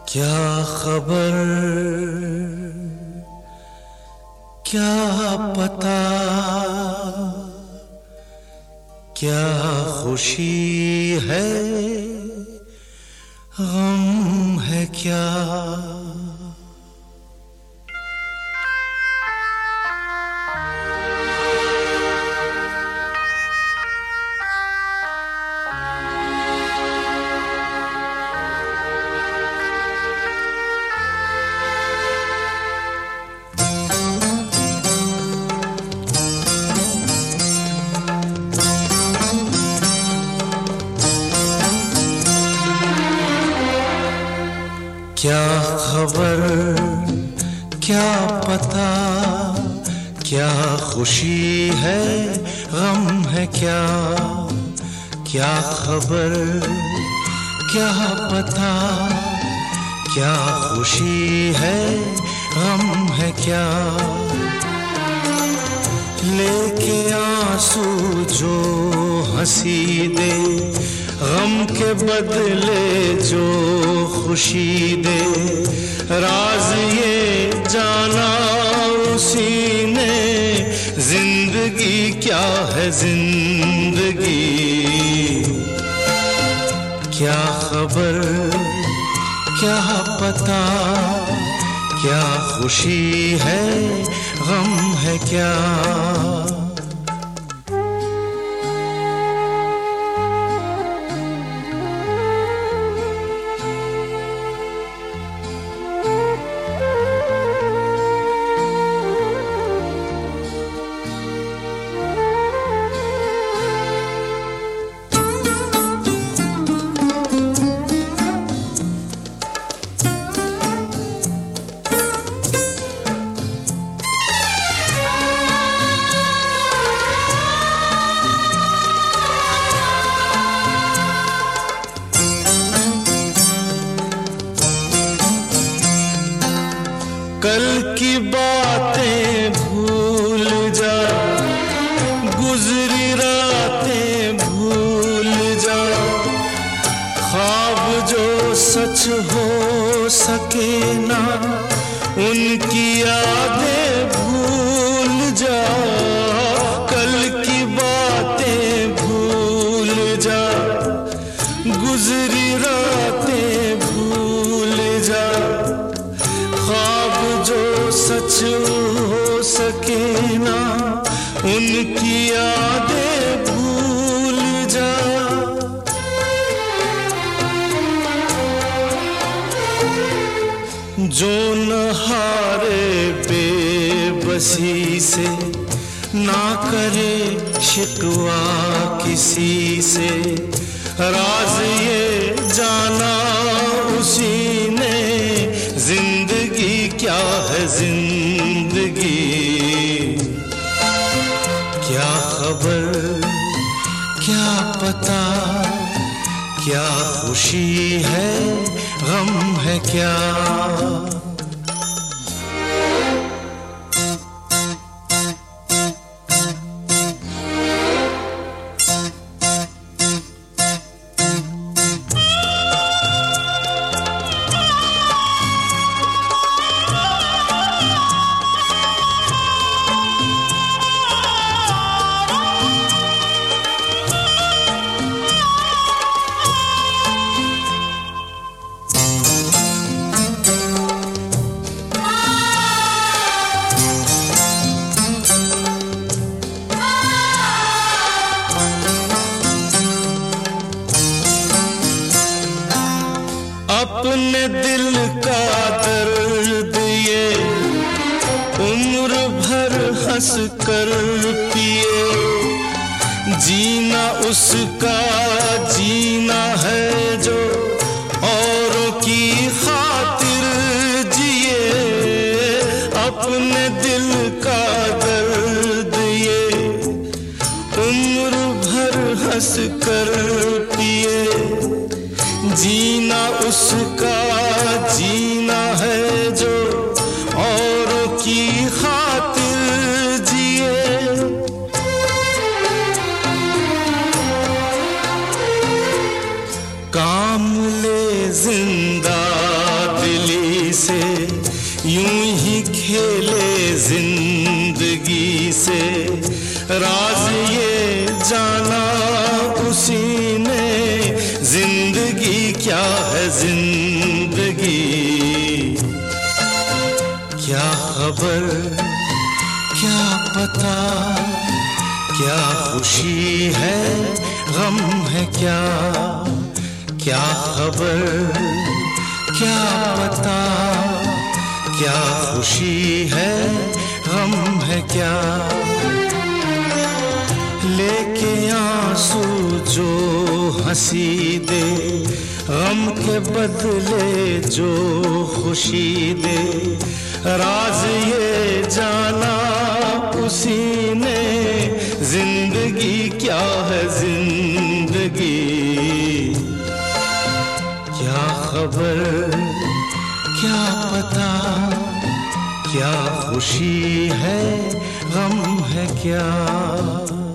क्या खबर, क्या पता, क्या खुशी है, गम है क्या। क्या खबर, क्या पता, क्या खुशी है, गम है क्या। क्या खबर, क्या पता, क्या खुशी है, गम है क्या। लेके आंसू जो हंसी दे, गम के बदले जो खुशी दे। राज ये जाना उसी ने, जिंदगी क्या है जिंदगी। क्या खबर, क्या पता, क्या खुशी है, गम है क्या। कल की बातें भूल जा, गुजरी रातें भूल जा। ख्वाब जो सच हो सके ना, उनकी यादें भूल जा। कल की बातें भूल जा, गुजरी रातें भूल जा। ख्वाब जो सच हो सके ना, उनकी यादें भूल जा। जो न हारे बेबसी से, ना करे शिकवा किसी से। राज ये जाना उसी ने, जिंदगी क्या है जिंदगी। क्या खबर, क्या पता, क्या खुशी है, गम है क्या। अपने दिल का दर्द ये उम्र भर हंस कर पिए। जीना उसका जीना है जो औरों की खातिर जिए। अपने दिल का दर्द ये उम्र भर हंस कर पिए। जीना उसका जीना है जो औरों की खातिर जिए। काम ले जिंदा खबर, क्या पता, क्या खुशी है, गम है क्या, क्या खबर, क्या पता, क्या खुशी है, गम है क्या। लेके आंसू जो हंसी दे, गम के बदले जो खुशी दे, राज ये जाना उसी ने, जिंदगी क्या है जिंदगी, क्या खबर, क्या पता, क्या खुशी है, गम है क्या।